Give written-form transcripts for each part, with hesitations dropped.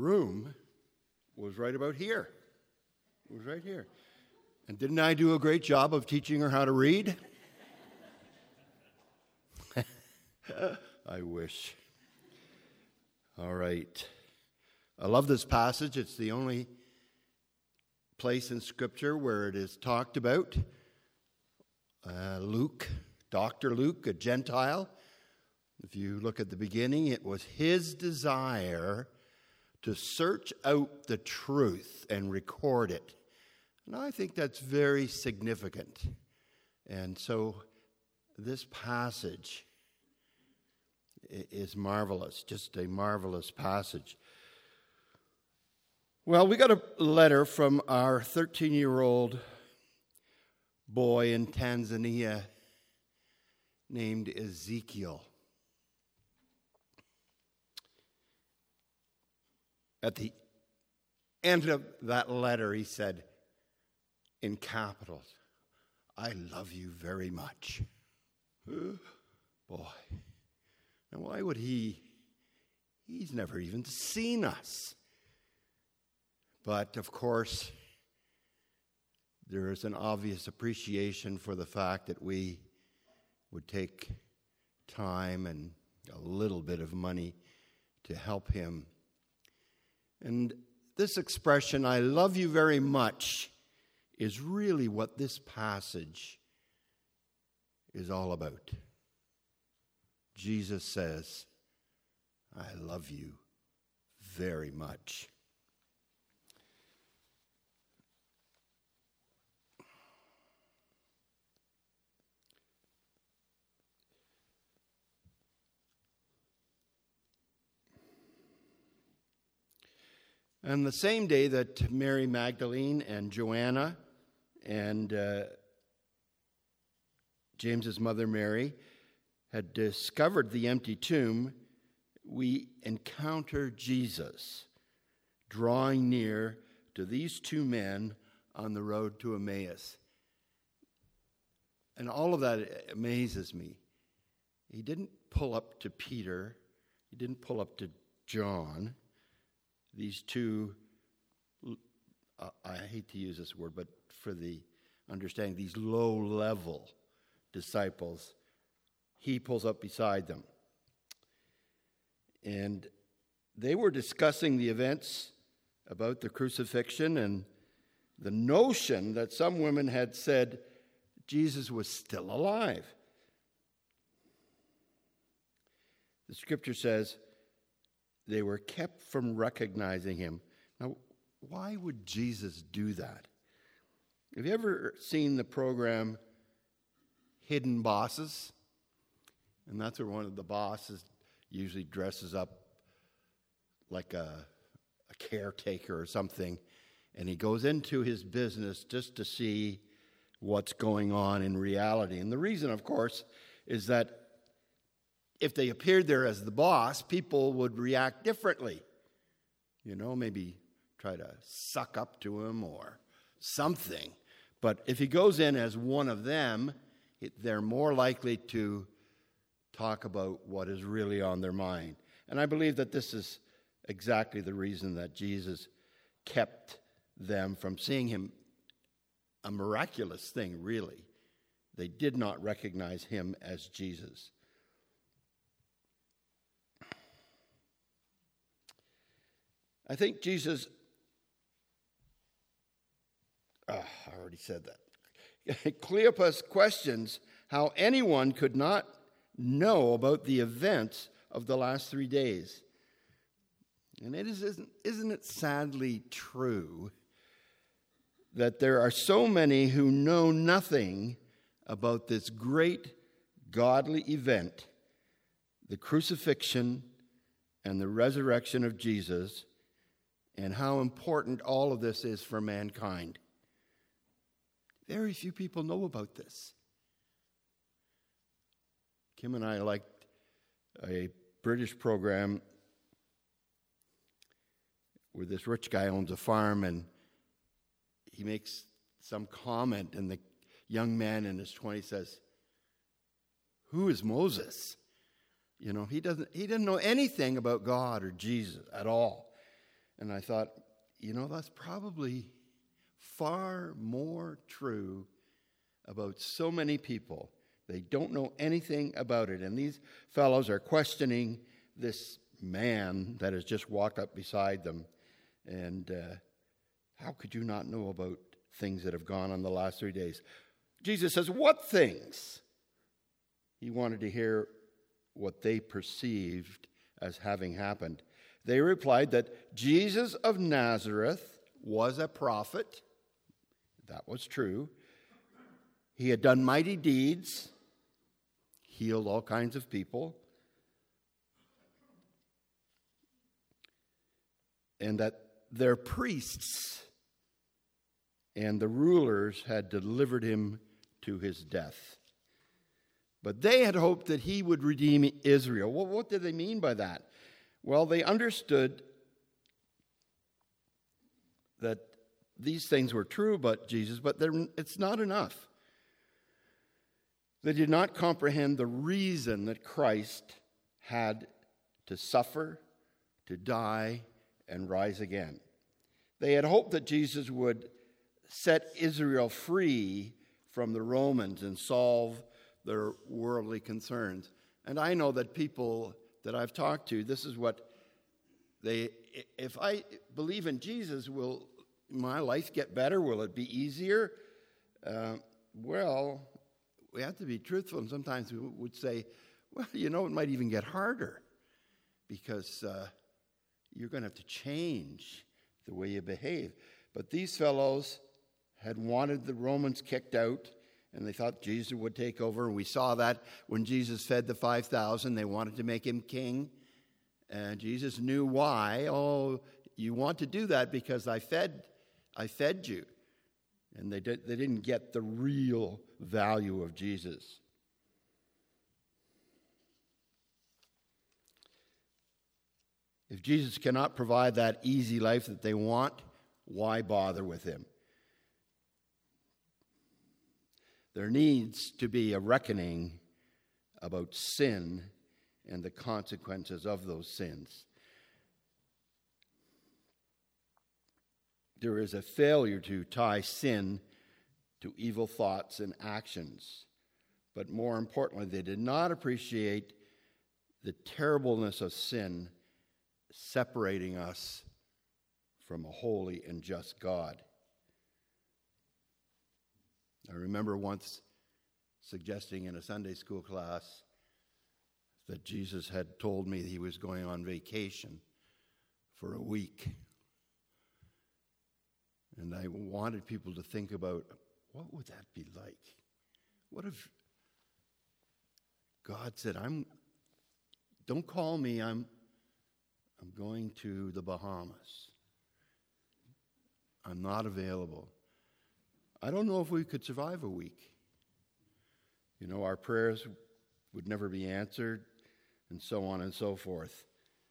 room was right about here. It was right here. And didn't I do a great job of teaching her how to read? I wish. All right. I love this passage. It's the only place in Scripture where it is talked about. Luke, Dr. Luke, a Gentile. If you look at the beginning, it was his desire to search out the truth and record it. And I think that's very significant. And so this passage is marvelous, just a marvelous passage. Well, we got a letter from our 13-year-old boy in Tanzania named Ezekiel. At the end of that letter, he said, in capitals, "I love you very much." Boy. And why would he? He's never even seen us. But, of course, there is an obvious appreciation for the fact that we would take time and a little bit of money to help him. And this expression, "I love you very much," is really what this passage is all about. Jesus says, "I love you very much." And the same day that Mary Magdalene and Joanna and James's mother Mary had discovered the empty tomb, we encounter Jesus drawing near to these two men on the road to Emmaus. And all of that amazes me. He didn't pull up to Peter. He didn't pull up to John. These two, I hate to use this word, but for the understanding, these low-level disciples, he pulls up beside them. And they were discussing the events about the crucifixion and the notion that some women had said Jesus was still alive. The scripture says they were kept from recognizing him. Now, why would Jesus do that? Have you ever seen the program Hidden Bosses? And that's where one of the bosses usually dresses up like a caretaker or something, and he goes into his business just to see what's going on in reality. And the reason, of course, is that if they appeared there as the boss, people would react differently. You know, maybe try to suck up to him or something. But if he goes in as one of them, they're more likely to talk about what is really on their mind. And I believe that this is exactly the reason that Jesus kept them from seeing him. A miraculous thing, really. They did not recognize him as Jesus. I think Jesus, I already said that. Cleopas questions how anyone could not know about the events of the last 3 days. And isn't it sadly true that there are so many who know nothing about this great godly event, the crucifixion and the resurrection of Jesus, and how important all of this is for mankind? Very few people know about this. Kim and I liked a British program where this rich guy owns a farm, and he makes some comment, and the young man in his 20s says, "Who is Moses?" You know, he didn't know anything about God or Jesus at all. And I thought, that's probably far more true about so many people. They don't know anything about it. And these fellows are questioning this man that has just walked up beside them. And how could you not know about things that have gone on the last 3 days? Jesus says, what things? He wanted to hear what they perceived as having happened. They replied that Jesus of Nazareth was a prophet. That was true. He had done mighty deeds, healed all kinds of people, and that their priests and the rulers had delivered him to his death. But they had hoped that he would redeem Israel. Well, what did they mean by that? Well, they understood that these things were true about Jesus, but it's not enough. They did not comprehend the reason that Christ had to suffer, to die, and rise again. They had hoped that Jesus would set Israel free from the Romans and solve their worldly concerns. And I know that people that I've talked to, this is what if I believe in Jesus, will my life get better? Will it be easier? Well, we have to be truthful, and sometimes we would say, well, it might even get harder because you're going to have to change the way you behave. But these fellows had wanted the Romans kicked out, and they thought Jesus would take over. And we saw that when Jesus fed the 5,000. They wanted to make him king. And Jesus knew why. Oh, you want to do that because I fed you. And they didn't get the real value of Jesus. If Jesus cannot provide that easy life that they want, why bother with him? There needs to be a reckoning about sin and the consequences of those sins. There is a failure to tie sin to evil thoughts and actions. But more importantly, they did not appreciate the terribleness of sin separating us from a holy and just God. I remember once suggesting in a Sunday school class that Jesus had told me he was going on vacation for a week. And I wanted people to think about, what would that be like? What if God said, don't call me, I'm going to the Bahamas. I'm not available. I don't know if we could survive a week. Our prayers would never be answered, and so on and so forth.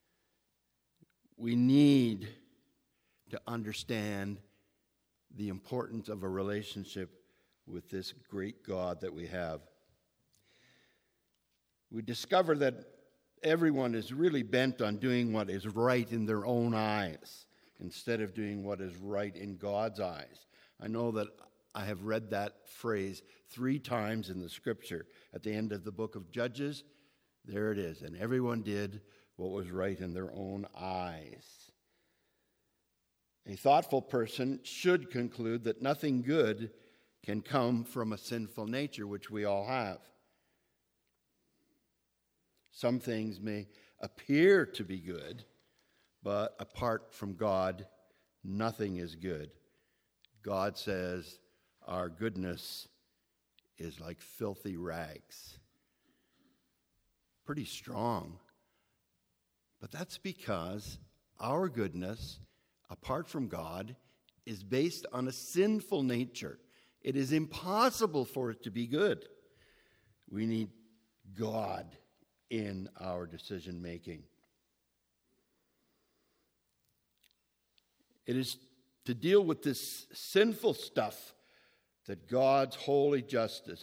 We need to understand the importance of a relationship with this great God that we have. We discover that everyone is really bent on doing what is right in their own eyes instead of doing what is right in God's eyes. I know that I have read that phrase 3 times in the scripture. At the end of the book of Judges, there it is. And everyone did what was right in their own eyes. A thoughtful person should conclude that nothing good can come from a sinful nature, which we all have. Some things may appear to be good, but apart from God, nothing is good. God says our goodness is like filthy rags. Pretty strong. But that's because our goodness, apart from God, is based on a sinful nature. It is impossible for it to be good. We need God in our decision making. It is to deal with this sinful stuff that God's holy justice,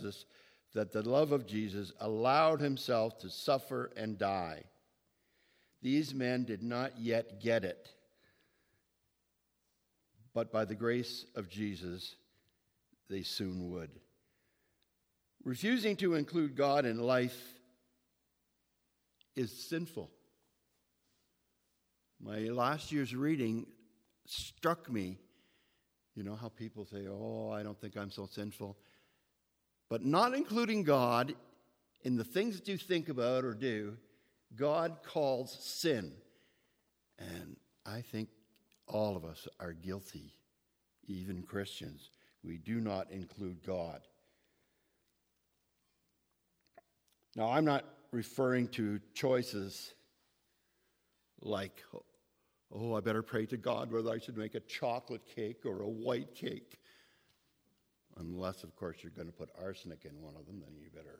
that the love of Jesus allowed himself to suffer and die. These men did not yet get it. But by the grace of Jesus, they soon would. Refusing to include God in life is sinful. My last year's reading struck me. You know how people say, oh, I don't think I'm so sinful. But not including God in the things that you think about or do, God calls sin. And I think all of us are guilty, even Christians. We do not include God. Now, I'm not referring to choices like, oh, I better pray to God whether I should make a chocolate cake or a white cake. Unless, of course, you're going to put arsenic in one of them, then you better.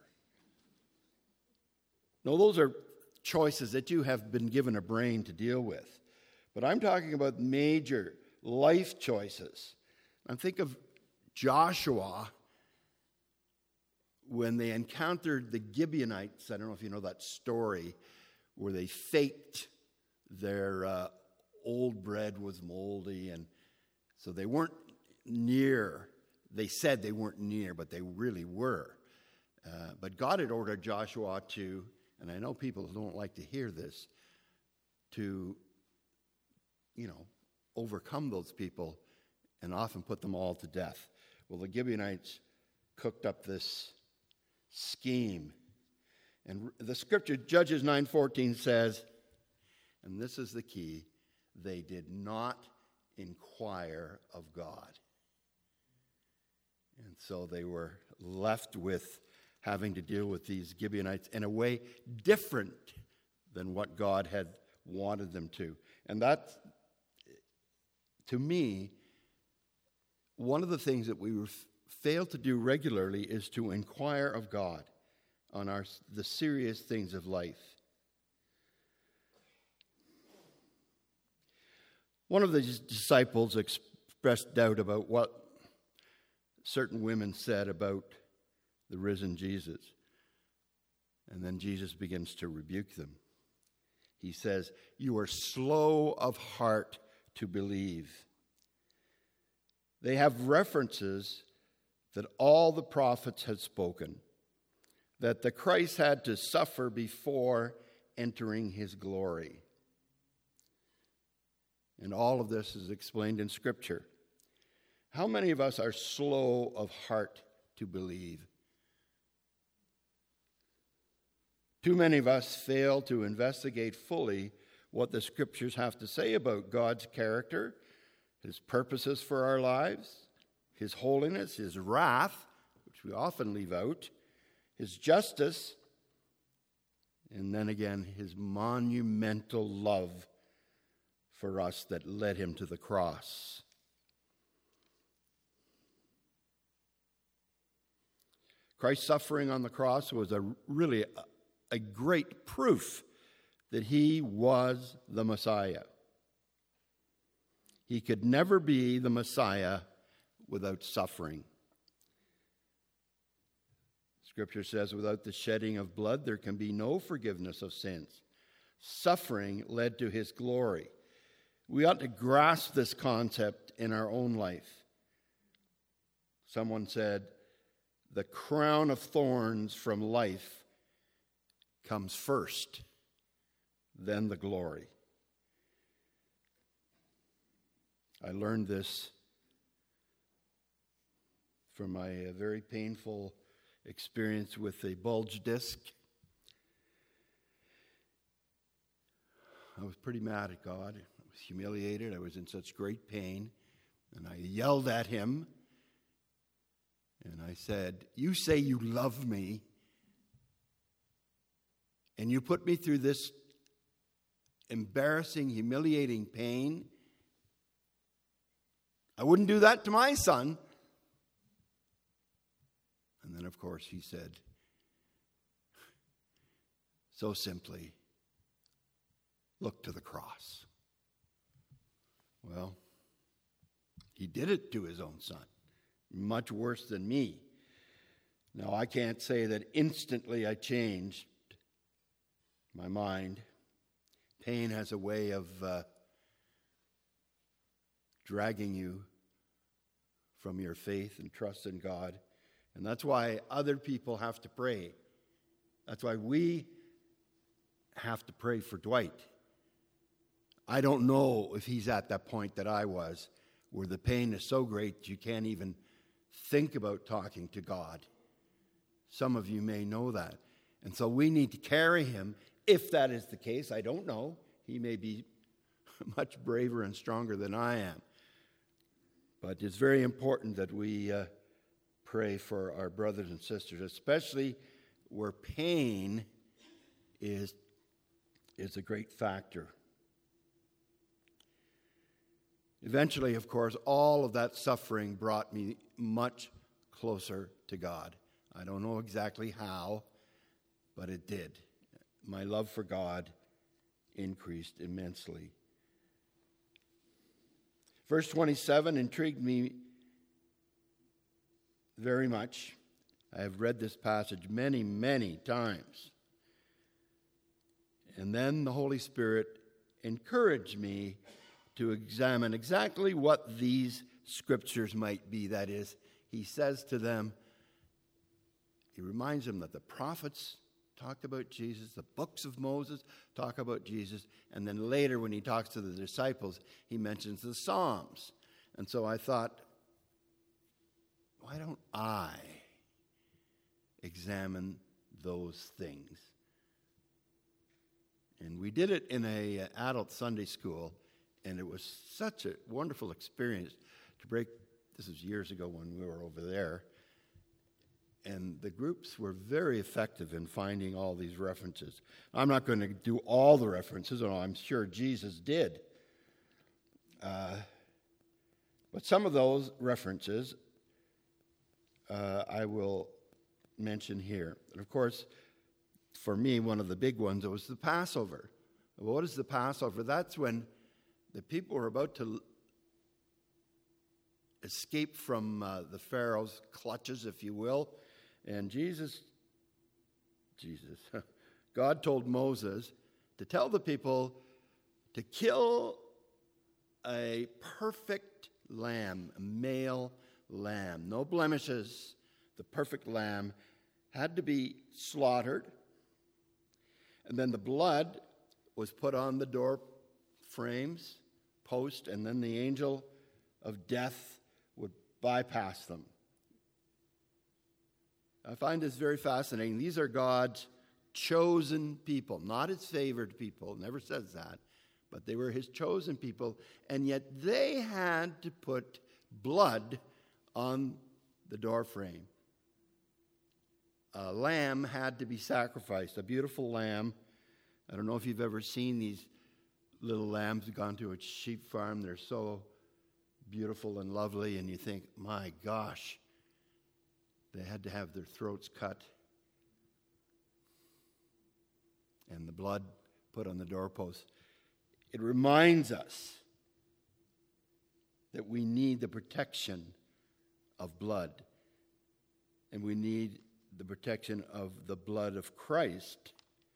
No, those are choices that you have been given a brain to deal with. But I'm talking about major life choices. I think of Joshua when they encountered the Gibeonites. I don't know if you know that story, where they faked their old bread was moldy, and so they weren't near. They said they weren't near, but they really were. But God had ordered Joshua to, and I know people don't like to hear this, to, overcome those people and often put them all to death. Well, the Gibeonites cooked up this scheme. And the scripture, Judges 9:14 says, and this is the key, they did not inquire of God. And so they were left with having to deal with these Gibeonites in a way different than what God had wanted them to. And that, to me, one of the things that we fail to do regularly is to inquire of God on the serious things of life. One of the disciples expressed doubt about what certain women said about the risen Jesus. And then Jesus begins to rebuke them. He says, "You are slow of heart to believe." They have references that all the prophets had spoken, that the Christ had to suffer before entering his glory. And all of this is explained in Scripture. How many of us are slow of heart to believe? Too many of us fail to investigate fully what the Scriptures have to say about God's character, his purposes for our lives, his holiness, his wrath, which we often leave out, his justice, and then again, his monumental love for us that led him to the cross. Christ's suffering on the cross was really a great proof that he was the Messiah. He could never be the Messiah without suffering. Scripture says, without the shedding of blood, there can be no forgiveness of sins. Suffering led to his glory. We ought to grasp this concept in our own life. Someone said, the crown of thorns from life comes first, then the glory. I learned this from my very painful experience with a bulge disc. I was pretty mad at God. I was humiliated. I was in such great pain. And I yelled at him. And I said, "You say you love me, and you put me through this embarrassing, humiliating pain. I wouldn't do that to my son." And then, of course, he said, so simply, "Look to the cross." Well, he did it to his own son, much worse than me. Now, I can't say that instantly I changed my mind. Pain has a way of dragging you from your faith and trust in God. And that's why other people have to pray. That's why we have to pray for Dwight. I don't know if he's at that point that I was, where the pain is so great you can't even think about talking to God. Some of you may know that. And so we need to carry him, if that is the case. I don't know. He may be much braver and stronger than I am. But it's very important that we pray for our brothers and sisters, especially where pain is a great factor. Eventually, of course, all of that suffering brought me much closer to God. I don't know exactly how, but it did. My love for God increased immensely. Verse 27 intrigued me very much. I have read this passage many, many times. And then the Holy Spirit encouraged me to examine exactly what these scriptures might be. That is, he says to them, he reminds them that the prophets talked about Jesus, the books of Moses talk about Jesus, and then later when he talks to the disciples, he mentions the Psalms. And so I thought, why don't I examine those things? And we did it in an adult Sunday school, and it was such a wonderful experience to break. This was years ago when we were over there. And the groups were very effective in finding all these references. I'm not going to do all the references, although I'm sure Jesus did. But some of those references I will mention here. And of course, for me, one of the big ones was the Passover. What is the Passover? That's when the people were about to escape from the Pharaoh's clutches, if you will. And God told Moses to tell the people to kill a perfect lamb, a male lamb, no blemishes. The perfect lamb had to be slaughtered. And then the blood was put on the door frames, post, and then the angel of death would bypass them. I find this very fascinating. These are God's chosen people, not his favored people. Never says that. But they were his chosen people. And yet they had to put blood on the doorframe. A lamb had to be sacrificed, a beautiful lamb. I don't know if you've ever seen these little lambs, gone to a sheep farm. They're so beautiful and lovely, and you think, my gosh, they had to have their throats cut and the blood put on the doorpost. It reminds us that we need the protection of blood, and we need the protection of the blood of Christ,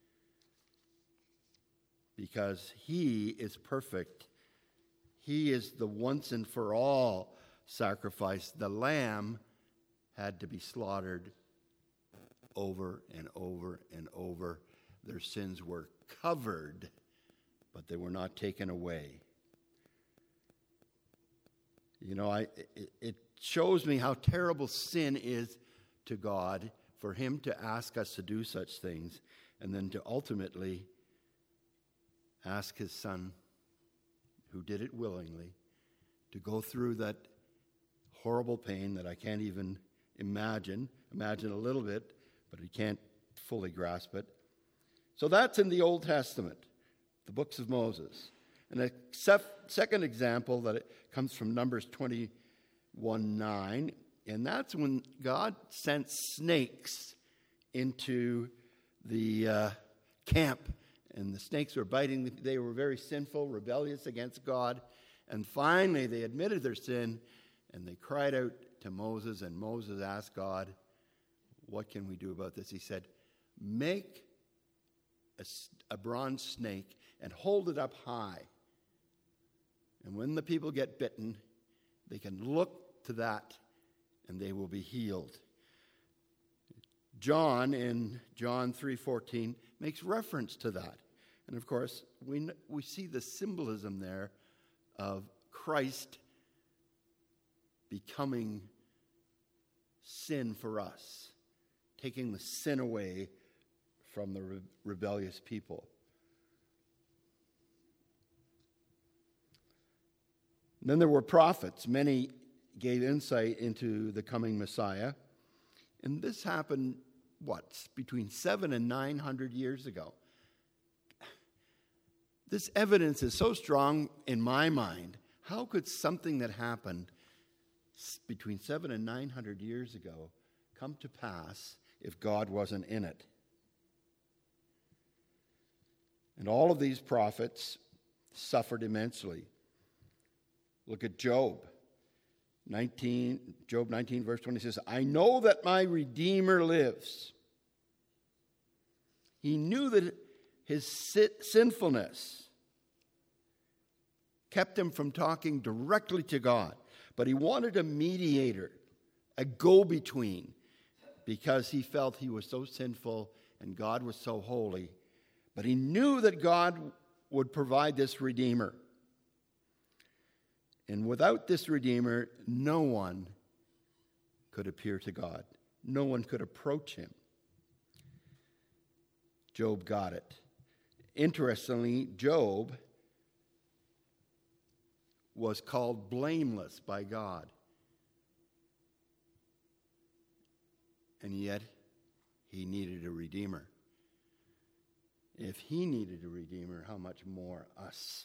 because he is perfect. He is the once and for all sacrifice. The lamb had to be slaughtered over and over and over. Their sins were covered, but they were not taken away. You know, it shows me how terrible sin is to God, for him to ask us to do such things, and then to ultimately ask his son, who did it willingly, to go through that horrible pain that I can't even imagine a little bit, but we can't fully grasp it. So that's in the Old Testament, the books of Moses. And a second example that it comes from Numbers 21:9, and that's when God sent snakes into the camp, and the snakes were biting. They were very sinful, rebellious against God, and finally they admitted their sin, and they cried out to Moses, and Moses asked God, what can we do about this? He said, make a bronze snake and hold it up high. And when the people get bitten, they can look to that and they will be healed. John, in John 3:14, makes reference to that. And of course, we see the symbolism there of Christ becoming sin for us, taking the sin away from the rebellious people. And then there were prophets. Many gave insight into the coming Messiah. And this happened, between 700 and 900 years ago. This evidence is so strong in my mind. How could something that happened between 700 and 900 years ago come to pass if God wasn't in it? And all of these prophets suffered immensely. Look at Job. Job 19, verse 20 says, I know that my Redeemer lives. He knew that his sinfulness kept him from talking directly to God. But he wanted a mediator, a go-between, because he felt he was so sinful and God was so holy. But he knew that God would provide this Redeemer. And without this Redeemer, no one could appear to God. No one could approach him. Job got it. Interestingly, Job was called blameless by God. And yet, he needed a Redeemer. If he needed a Redeemer, how much more us?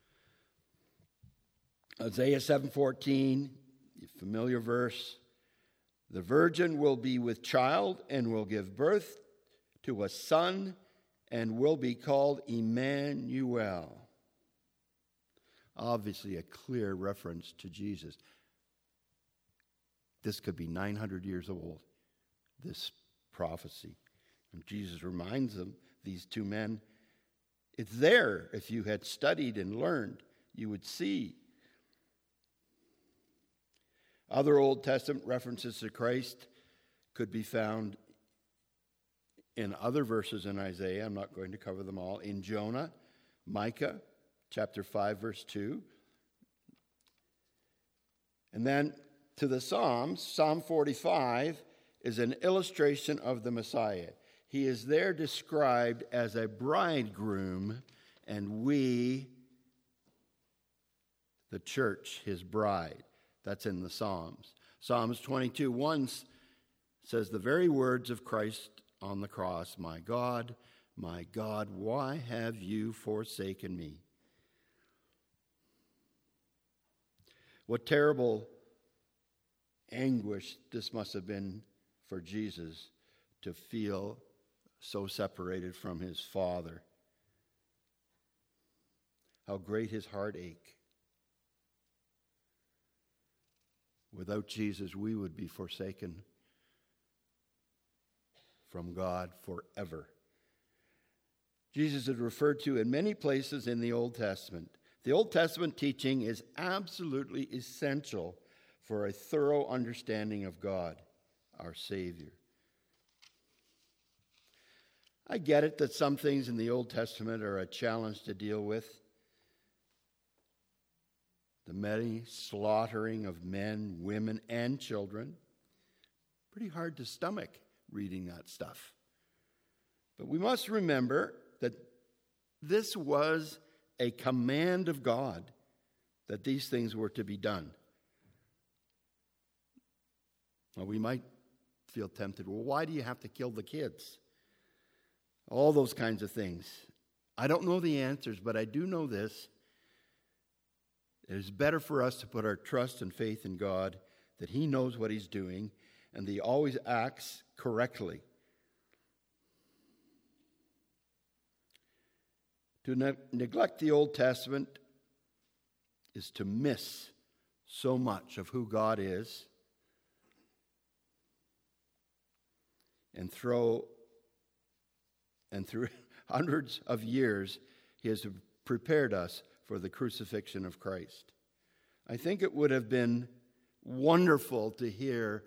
Isaiah 7:14, familiar verse. The virgin will be with child and will give birth to a son and will be called Emmanuel. Obviously a clear reference to Jesus. This could be 900 years old, this prophecy. And Jesus reminds them, these two men, it's there. If you had studied and learned, you would see. Other Old Testament references to Christ could be found in other verses in Isaiah. I'm not going to cover them all. In Jonah, Micah, chapter 5, verse 2. And then to the Psalms, Psalm 45 is an illustration of the Messiah. He is there described as a bridegroom, and we, the church, his bride. That's in the Psalms. Psalms 22:1 says the very words of Christ on the cross, my God, why have you forsaken me? What terrible anguish this must have been for Jesus to feel so separated from his Father. How great his heartache. Without Jesus, we would be forsaken from God forever. Jesus is referred to in many places in the Old Testament. The Old Testament teaching is absolutely essential for a thorough understanding of God, our Savior. I get it that some things in the Old Testament are a challenge to deal with. The many slaughtering of men, women, and children. Pretty hard to stomach reading that stuff. But we must remember that this was a command of God that these things were to be done. Well, we might feel tempted. Well, why do you have to kill the kids? All those kinds of things. I don't know the answers, but I do know this. It is better for us to put our trust and faith in God, that he knows what he's doing, and that he always acts correctly. To neglect the Old Testament is to miss so much of who God is, and through hundreds of years, He has prepared us for the crucifixion of Christ. I think it would have been wonderful to hear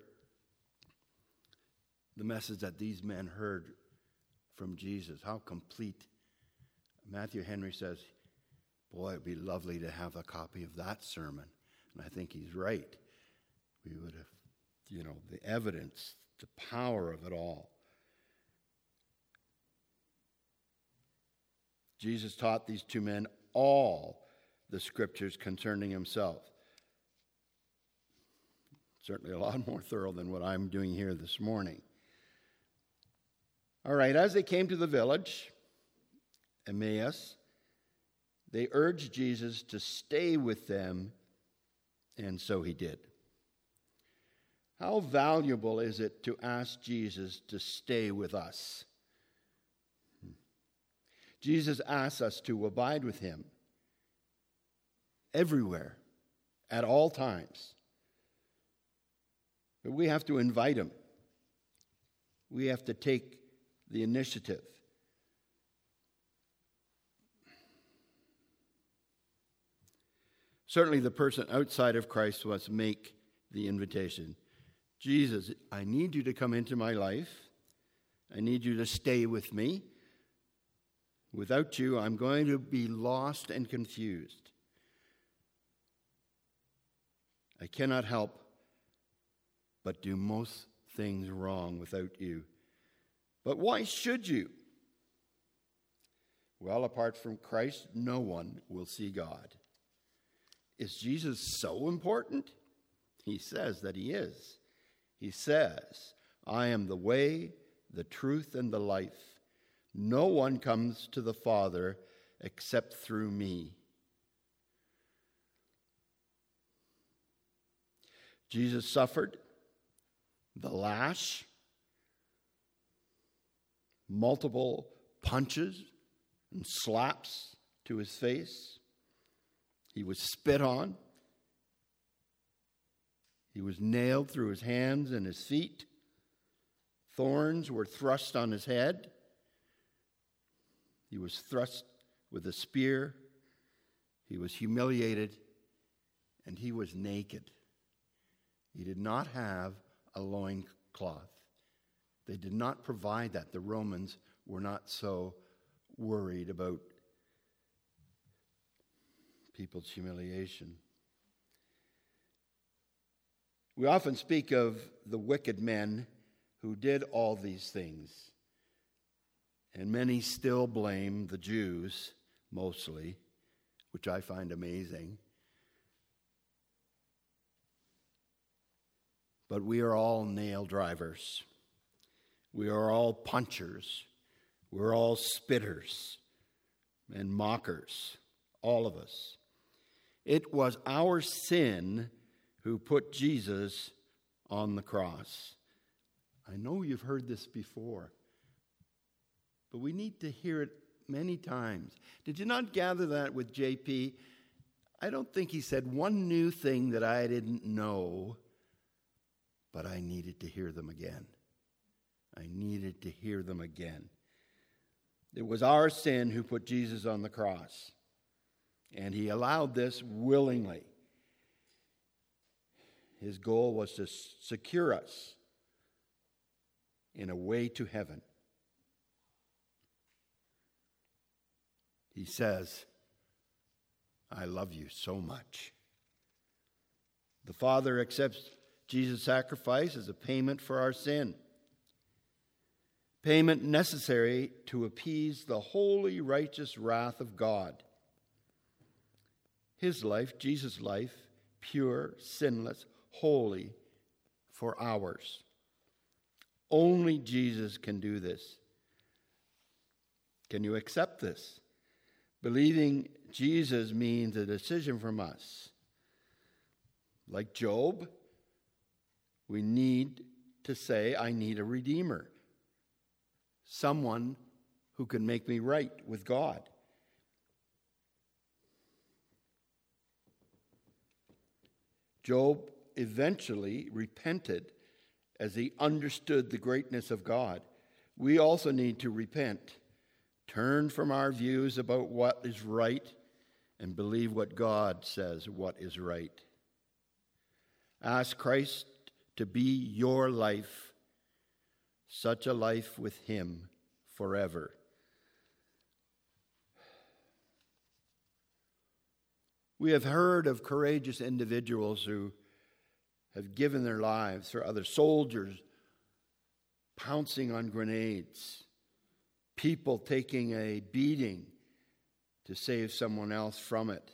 the message that these men heard from Jesus. How complete. Matthew Henry says, boy, it'd be lovely to have a copy of that sermon. And I think he's right. We would have, the evidence, the power of it all. Jesus taught these two men all the scriptures concerning himself. Certainly a lot more thorough than what I'm doing here this morning. All right, as they came to the village, Emmaus, they urged Jesus to stay with them, and so he did. How valuable is it to ask Jesus to stay with us? Jesus asks us to abide with him everywhere, at all times. But we have to invite him. We have to take the initiative. Certainly the person outside of Christ must make the invitation. Jesus, I need you to come into my life. I need you to stay with me. Without you, I'm going to be lost and confused. I cannot help but do most things wrong without you. But why should you? Well, apart from Christ, no one will see God. Is Jesus so important? He says that he is. He says, I am the way, the truth, and the life. No one comes to the Father except through me. Jesus suffered the lash, multiple punches and slaps to his face. He was spit on. He was nailed through his hands and his feet. Thorns were thrust on his head. He was thrust with a spear. He was humiliated. And he was naked. He did not have a loincloth. They did not provide that. The Romans were not so worried about people's humiliation. We often speak of the wicked men who did all these things. And many still blame the Jews, mostly, which I find amazing. But we are all nail drivers. We are all punchers. We're all spitters and mockers, all of us. It was our sin who put Jesus on the cross. I know you've heard this before, but we need to hear it many times. Did you not gather that with JP? I don't think he said one new thing that I didn't know, but I needed to hear them again. I needed to hear them again. It was our sin who put Jesus on the cross, and he allowed this willingly. His goal was to secure us in a way to heaven. He says, I love you so much. The Father accepts Jesus' sacrifice as a payment for our sin. Payment necessary to appease the holy, righteous wrath of God. His life, Jesus' life, pure, sinless, holy, for ours. Only Jesus can do this. Can you accept this? Believing Jesus means a decision from us. Like Job, we need to say, I need a redeemer. Someone who can make me right with God. Job eventually repented as he understood the greatness of God. We also need to repent, turn from our views about what is right and believe what God says what is right. Ask Christ to be your life, such a life with him forever. We have heard of courageous individuals who have given their lives for others, soldiers pouncing on grenades, people taking a beating to save someone else from it.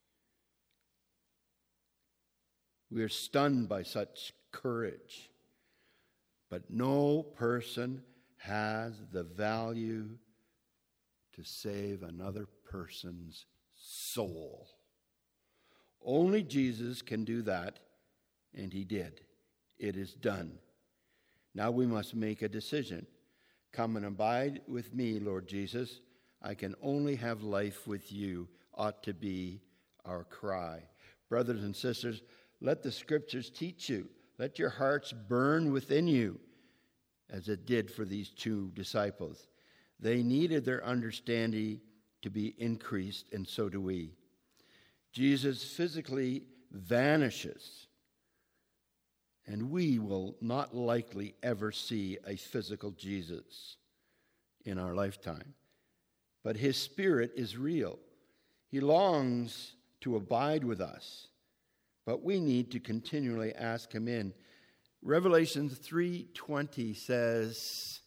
We are stunned by such courage, but no person has the value to save another person's soul. Only Jesus can do that, and he did. It is done. Now we must make a decision. Come and abide with me, Lord Jesus. I can only have life with you, ought to be our cry. Brothers and sisters, let the Scriptures teach you. Let your hearts burn within you, as it did for these two disciples. They needed their understanding to be increased, and so do we. Jesus physically vanishes, and we will not likely ever see a physical Jesus in our lifetime. But his Spirit is real. He longs to abide with us, but we need to continually ask him in. Revelation 3:20 says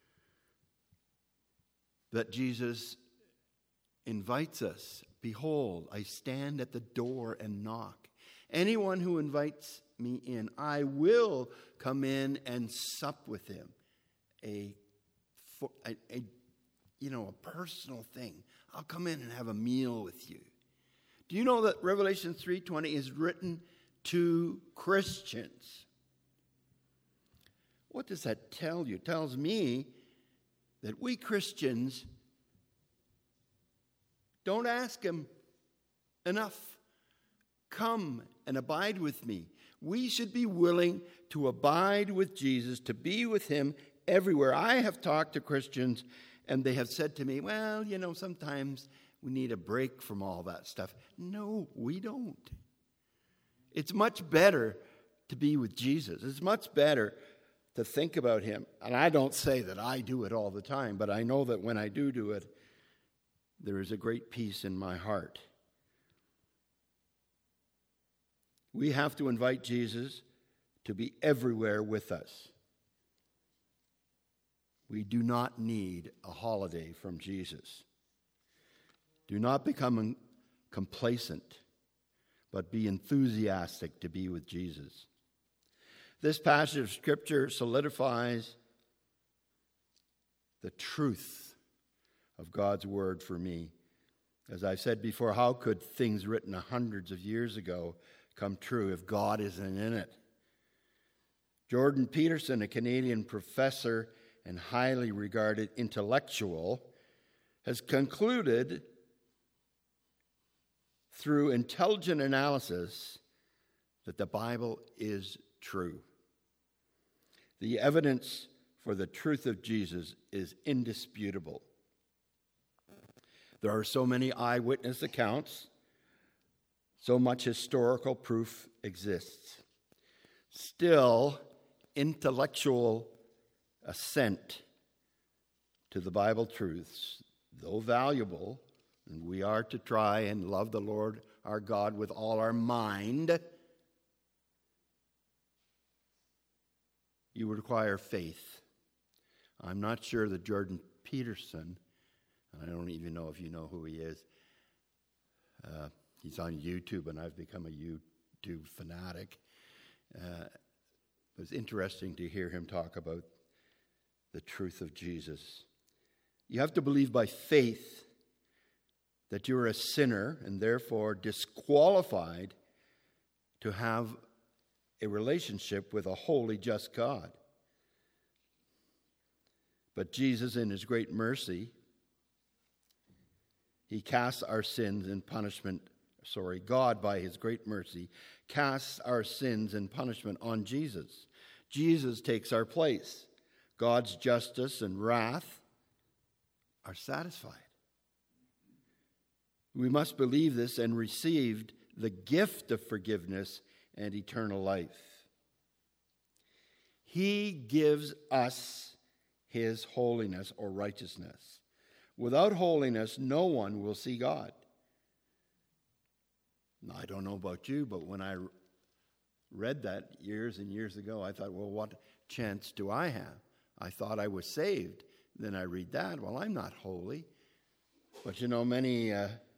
that Jesus invites us. Behold, I stand at the door and knock. Anyone who invites me in, I will come in and sup with him. A personal thing. I'll come in and have a meal with you. Do you know that Revelation 3:20 is written to Christians? What does that tell you? It tells me that we Christians don't ask him enough. Come and abide with me. We should be willing to abide with Jesus, to be with him everywhere. I have talked to Christians, and they have said to me, well, sometimes we need a break from all that stuff. No, we don't. It's much better to be with Jesus. It's much better to think about him. And I don't say that I do it all the time, but I know that when I do it, there is a great peace in my heart. We have to invite Jesus to be everywhere with us. We do not need a holiday from Jesus. Do not become complacent, but be enthusiastic to be with Jesus. This passage of Scripture solidifies the truth of God's Word for me. As I've said before, how could things written hundreds of years ago come true if God isn't in it? Jordan Peterson, a Canadian professor and highly regarded intellectual, has concluded through intelligent analysis that the Bible is true. The evidence for the truth of Jesus is indisputable. There are so many eyewitness accounts, so much historical proof exists. Still, intellectual assent to the Bible truths, though valuable, and we are to try and love the Lord our God with all our mind, you require faith. I'm not sure that Jordan Peterson, and I don't even know if you know who he is, he's on YouTube, and I've become a YouTube fanatic. It was interesting to hear him talk about the truth of Jesus. You have to believe by faith that you're a sinner and therefore disqualified to have a relationship with a holy, just God. But Jesus, in his great mercy, he casts our sins and punishment. God, by his great mercy, casts our sins and punishment on Jesus. Jesus takes our place. God's justice and wrath are satisfied. We must believe this and receive the gift of forgiveness and eternal life. He gives us his holiness or righteousness. Without holiness, no one will see God. Now, I don't know about you, but when I read that years and years ago, I thought, well, what chance do I have? I thought I was saved. Then I read that, well, I'm not holy. But you know, many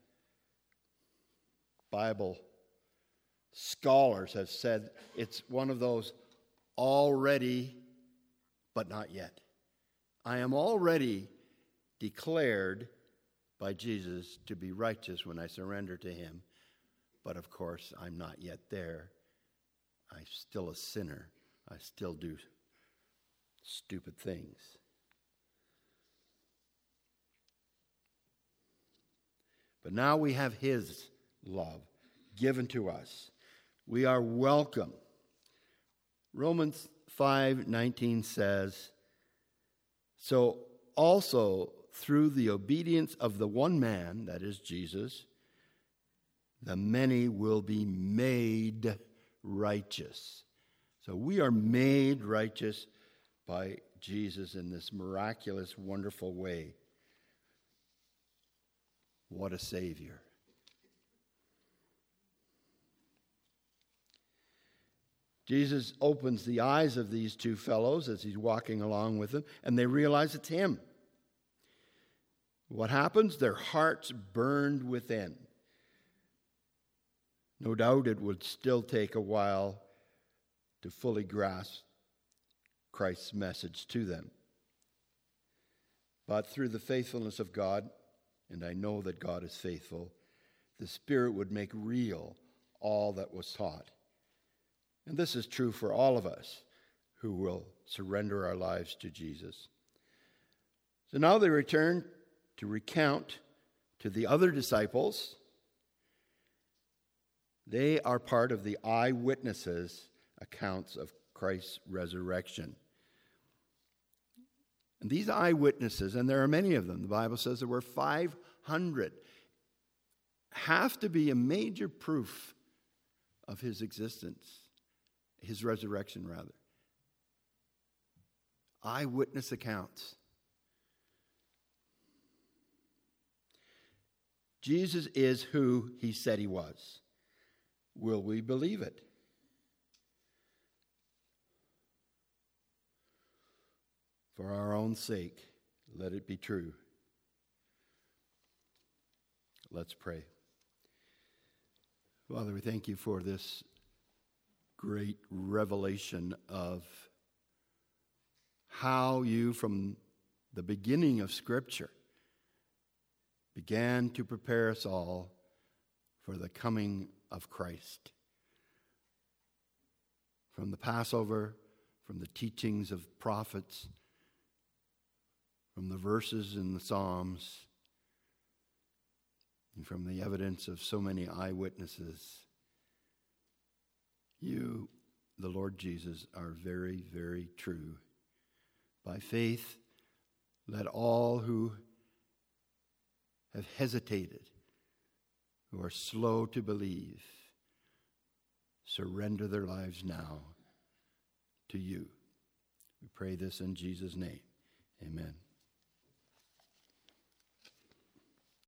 Bible scholars have said it's one of those already, but not yet. I am already declared by Jesus to be righteous when I surrender to him. But of course, I'm not yet there. I'm still a sinner. I still do stupid things. But now we have his love given to us. We are welcome. Romans 5:19 says, so also through the obedience of the one man, that is Jesus, the many will be made righteous. So we are made righteous by Jesus in this miraculous, wonderful way. What a Savior. Jesus opens the eyes of these two fellows as he's walking along with them, and they realize it's him. What happens? Their hearts burned within. No doubt it would still take a while to fully grasp Christ's message to them. But through the faithfulness of God, and I know that God is faithful, the Spirit would make real all that was taught. And this is true for all of us who will surrender our lives to Jesus. So now they return to recount to the other disciples. They are part of the eyewitnesses' accounts of Christ's resurrection. And these eyewitnesses, and there are many of them, the Bible says there were 500, have to be a major proof of his existence, his resurrection rather. Eyewitness accounts. Jesus is who he said he was. Will we believe it? For our own sake, let it be true. Let's pray. Father, we thank you for this great revelation of how you, from the beginning of Scripture, began to prepare us all for the coming of Christ. From the Passover, from the teachings of prophets, from the verses in the Psalms, and from the evidence of so many eyewitnesses, you, the Lord Jesus, are very, very true. By faith, let all who have hesitated, who are slow to believe, surrender their lives now to you. We pray this in Jesus' name. Amen.